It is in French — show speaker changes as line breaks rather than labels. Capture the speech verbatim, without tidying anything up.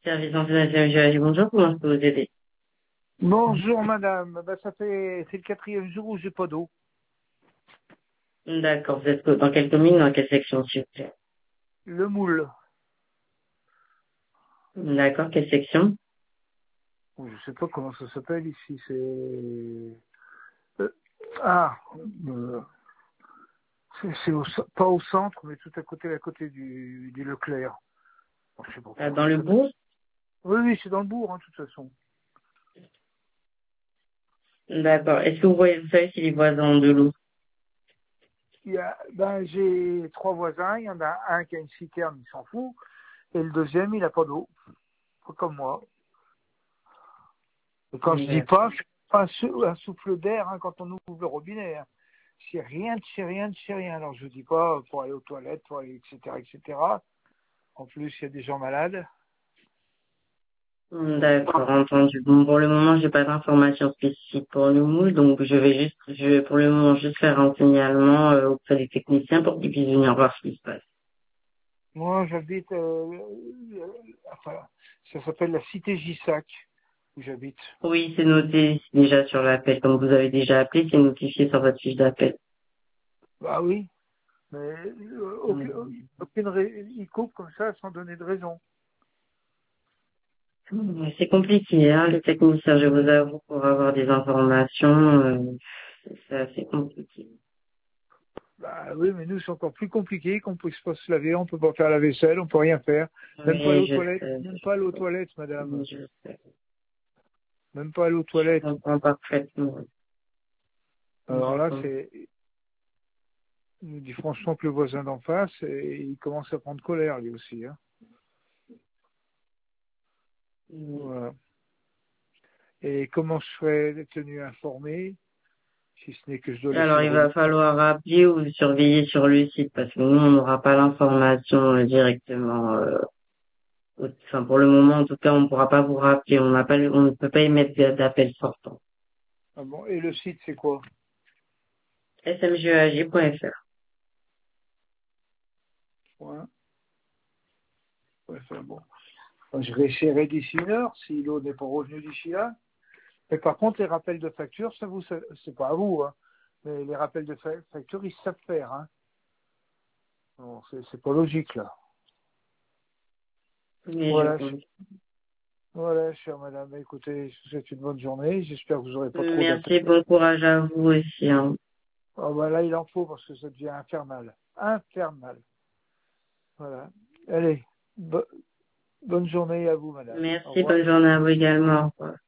Service international G A G, bonjour, comment je peux vous aider?
Bonjour madame, ben, ça fait c'est le quatrième jour où j'ai pas d'eau.
D'accord, vous êtes dans quelle commune, dans quelle section, s'il vous plaît?
Le moule.
D'accord, quelle section?
Je sais pas comment ça s'appelle ici, c'est euh, ah euh, c'est c'est au ce- pas au centre, mais tout à côté à côté du, du Leclerc. Bon, je sais pas
Ah,
comment
dans
ça
le
s'appelle.
bourg?
Oui, oui, c'est dans le bourg, hein, de toute façon.
D'accord, est-ce que vous voyez, vous savez si les voisins ont de l'eau?
Il y a ben j'ai trois voisins, il y en a un qui a une citerne, il s'en fout, et le deuxième il a pas d'eau, pas comme moi. Et quand je dis pas,
D'accord.
c'est pas un, sou- un souffle d'air hein, quand on ouvre le robinet. Hein. C'est rien, c'est rien, c'est rien. Alors je dis pas pour aller aux toilettes, pour aller, et cetera, et cetera. En plus, il y a des gens malades.
D'accord, entendu. Bon, pour le moment, j'ai pas d'informations spécifiques pour le moule, donc je vais juste, je vais pour le moment juste faire un signalement euh, auprès des techniciens pour qu'ils puissent venir voir ce qui se passe.
Moi, j'habite, euh, euh, enfin, ça s'appelle la cité Gissac où j'habite.
Oui, c'est noté déjà sur l'appel. Comme vous avez déjà appelé, c'est notifié sur votre fiche d'appel.
Bah oui, mais euh, aucune, aucune rai- il coupe comme ça sans donner de raison.
Ouais, c'est compliqué, hein, les techniciens, je vous avoue, pour avoir des informations, euh, c'est assez compliqué.
Bah oui, mais nous, c'est encore plus compliqué qu'on puisse pas se laver, on peut pas faire la vaisselle, on peut rien faire. Même pas aller
Oui,
aux
je
toilettes,
sais,
même
je
pas aller aux
sais,
toilettes, madame.
je sais.
Même pas aller aux
Je
toilettes.
comprends parfaitement.
Alors
Je
là,
comprends.
c'est, il nous dit franchement que le voisin d'en face, et il commence à prendre colère lui aussi. Hein. Voilà. Et comment je serais tenu informé, si ce n'est que je dois laisser
Alors,
le
il va
robinet.
falloir rappeler ou surveiller sur le site parce que nous, on n'aura pas l'information euh, directement. euh, au- Enfin, pour le moment, en tout cas, on ne pourra pas vous rappeler. On n'a pas, le- on ne peut pas émettre d'a- d'appel sortant.
Ah bon, et le site, c'est quoi?
s m g e a g point f r.
Point. Ouais, enfin, bon. Enfin, je réessayerai d'ici une heure, si l'eau n'est pas revenue d'ici là. Mais par contre, les rappels de facture, ça vous, ça- c'est pas à vous, hein. Mais les rappels de fa- facture, ils savent faire, hein. Bon, c'est c'est pas logique, là.
Mais je
Voilà,
compte.
voilà, chère madame. Écoutez, je vous souhaite une bonne journée. J'espère que vous n'aurez pas trop d'appels.
Merci, bon courage à vous aussi, hein.
Ah bah là, il en faut parce que ça devient infernal. Infernal. Voilà. Allez, bo- bonne journée à vous, madame. Au
Merci,
revoir.
bonne journée à vous également. Au revoir.